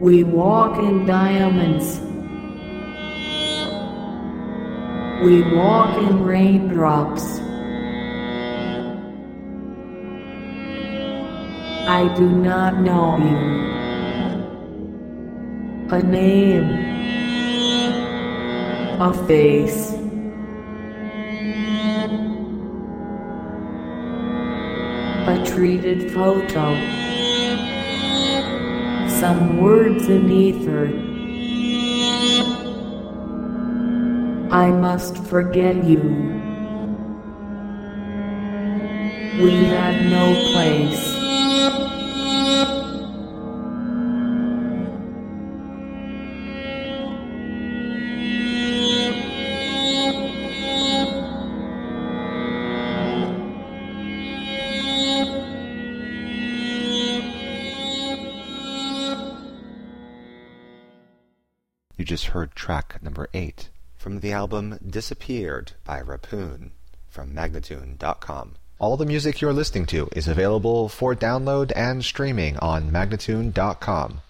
We walk in diamonds. We walk in raindrops. I do not know you. A name. A face. A treated photo. Some words in ether. I must forget you. We have no place. You just heard track number 8 from the album Disappeared by Rapoon from Magnatune.com. All the music you're listening to is available for download and streaming on Magnatune.com.